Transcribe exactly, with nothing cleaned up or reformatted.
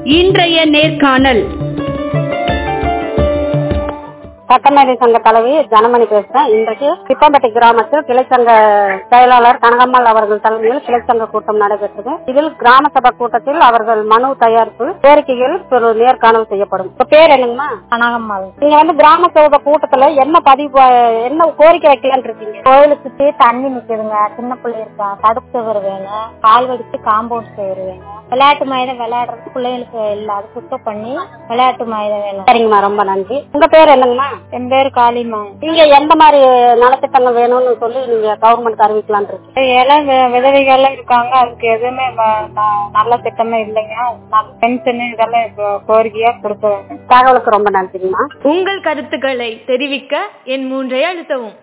இன்றைய நேர்காணல். சட்டமேதை சங்க தலைவி ஜனமணி பேசுறேன். இன்றைக்கு திப்பம்பட்டி கிராமத்தில் கிளைச்சங்க செயலாளர் கனகம்மாள் அவர்கள் தலைமையில் கிளைச்சங்க கூட்டம் நடைபெற்றது. இதில் கிராம சபை கூட்டத்தில் அவர்கள் மனு தயாரிப்பு கோரிக்கைகள் ஒரு நேர்காணல் செய்யப்படும். இப்ப பேர் என்னங்கம்மா? கனகம்மாள். நீங்க வந்து கிராம சபை கூட்டத்துல என்ன பதிவு என்ன கோரிக்கை வைக்கலான் இருக்கீங்க? கோயிலுக்கு தண்ணி நிக்குதுங்க, சின்ன பிள்ளை இருக்கா, தடுப்பு சுவர் வேணும், கால்வடிச்சு காம்பவுண்ட் சுவர் வேணும், விளையாட்டு மைதானம் விளையாடுறது பிள்ளைங்களுக்கு இல்ல, அது சுத்தம் பண்ணி விளையாட்டு மைதானம் வேணும். சரிங்கம்மா, ரொம்ப நன்றி. உங்க பேர் என்னங்கம்மா? என் பேரு காளிமா. நீங்க எந்த மாதிரி நலத்திட்டங்கள் வேணும்னு சொல்லி நீங்க கவர்மெண்ட் அறிவிக்கலாம் இருக்கு? எல்லாம் விதவைகள் இருக்காங்க, அதுக்கு எதுவுமே நல்ல திட்டமே இல்லைங்க. பென்ஷன் இதெல்லாம் கோரிக்கையா கொடுக்க வேண்டும். தகவலுக்கு ரொம்ப நன்றிங்கம்மா. உங்கள் கருத்துக்களை தெரிவிக்க என் மூன்றை அழுத்தவும்.